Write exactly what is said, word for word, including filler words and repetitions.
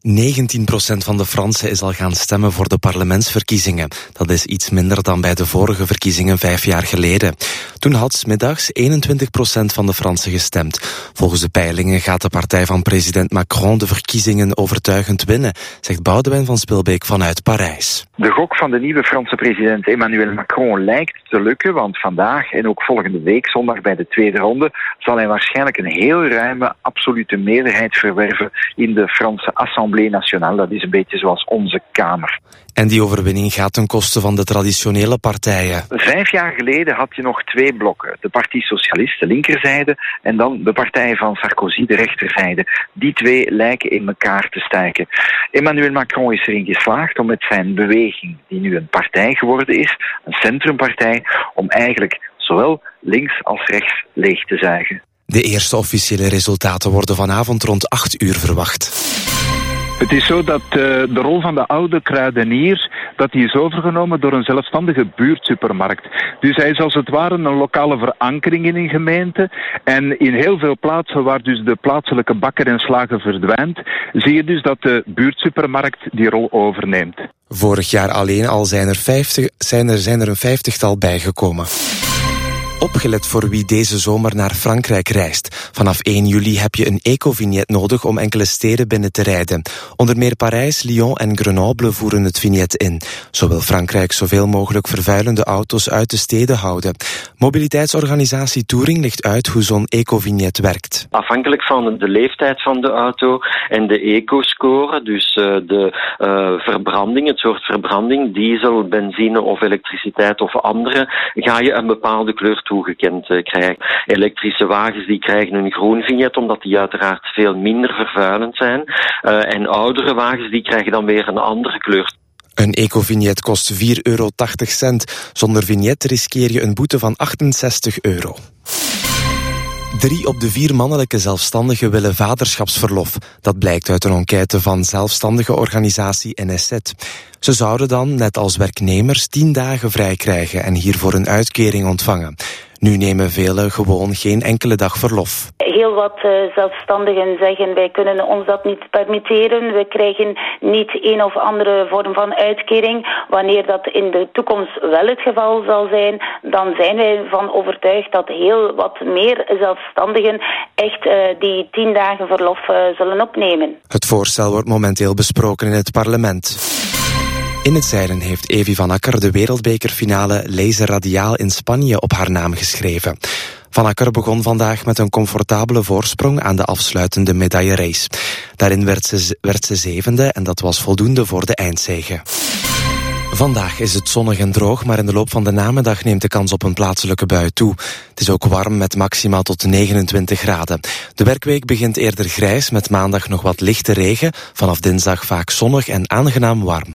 negentien procent van de Fransen is al gaan stemmen voor de parlementsverkiezingen. Dat is iets minder dan bij de vorige verkiezingen vijf jaar geleden. Toen had 's middags eenentwintig procent van de Fransen gestemd. Volgens de peilingen gaat de partij van president Macron de verkiezingen overtuigend winnen, zegt Boudewijn van Spilbeek vanuit Parijs. De gok van de nieuwe Franse president Emmanuel Macron lijkt te lukken, want vandaag en ook volgende week zondag bij de tweede ronde zal hij waarschijnlijk een heel ruime absolute meerderheid verwerven in de Franse Assemblée Nationale. Dat is een beetje zoals onze Kamer. En die overwinning gaat ten koste van de traditionele partijen. Vijf jaar geleden had je nog twee blokken. De Parti Socialiste, de linkerzijde, en dan de partij van Sarkozy, de rechterzijde. Die twee lijken in elkaar te stijken. Emmanuel Macron is erin geslaagd om met zijn beweging, die nu een partij geworden is, een centrumpartij, om eigenlijk zowel links als rechts leeg te zuigen. De eerste officiële resultaten worden vanavond rond acht uur verwacht. Het is zo dat uh, de rol van de oude kruidenier, dat die is overgenomen door een zelfstandige buurtsupermarkt. Dus hij is als het ware een lokale verankering in een gemeente. En in heel veel plaatsen waar dus de plaatselijke bakker en slager verdwijnt, zie je dus dat de buurtsupermarkt die rol overneemt. Vorig jaar alleen al zijn er, vijftig, zijn er, zijn er een vijftigtal bijgekomen. Opgelet voor wie deze zomer naar Frankrijk reist. Vanaf één juli heb je een ecovignet nodig om enkele steden binnen te rijden. Onder meer Parijs, Lyon en Grenoble voeren het vignet in. Zo wil Frankrijk zoveel mogelijk vervuilende auto's uit de steden houden. Mobiliteitsorganisatie Touring legt uit hoe zo'n ecovignet werkt. Afhankelijk van de leeftijd van de auto en de eco-score, dus uh, de uh, verbranding, het soort verbranding, diesel, benzine of elektriciteit of andere, ga je een bepaalde kleur toegekend uh, krijgen. Elektrische wagens die krijgen een groen vignet, omdat die uiteraard veel minder vervuilend zijn. Uh, en oudere wagens die krijgen dan weer een andere kleur. Een ecovignet kost vier euro tachtig. Zonder vignet riskeer je een boete van achtenzestig euro. Drie op de vier mannelijke zelfstandigen willen vaderschapsverlof. Dat blijkt uit een enquête van zelfstandige organisatie N S Z. Ze zouden dan, net als werknemers, tien dagen vrij krijgen en hiervoor een uitkering ontvangen. Nu nemen velen gewoon geen enkele dag verlof. Heel wat uh, zelfstandigen zeggen, wij kunnen ons dat niet permitteren. We krijgen niet een of andere vorm van uitkering. Wanneer dat in de toekomst wel het geval zal zijn, dan zijn wij van overtuigd dat heel wat meer zelfstandigen echt uh, die tien dagen verlof uh, zullen opnemen. Het voorstel wordt momenteel besproken in het parlement. In het zeilen heeft Evi van Akker de wereldbekerfinale Laser Radiaal in Spanje op haar naam geschreven. Van Akker begon vandaag met een comfortabele voorsprong aan de afsluitende medaillerace. Daarin werd ze, werd ze zevende en dat was voldoende voor de eindzege. Vandaag is het zonnig en droog, maar in de loop van de namiddag neemt de kans op een plaatselijke bui toe. Het is ook warm met maximaal tot negenentwintig graden. De werkweek begint eerder grijs met maandag nog wat lichte regen. Vanaf dinsdag vaak zonnig en aangenaam warm.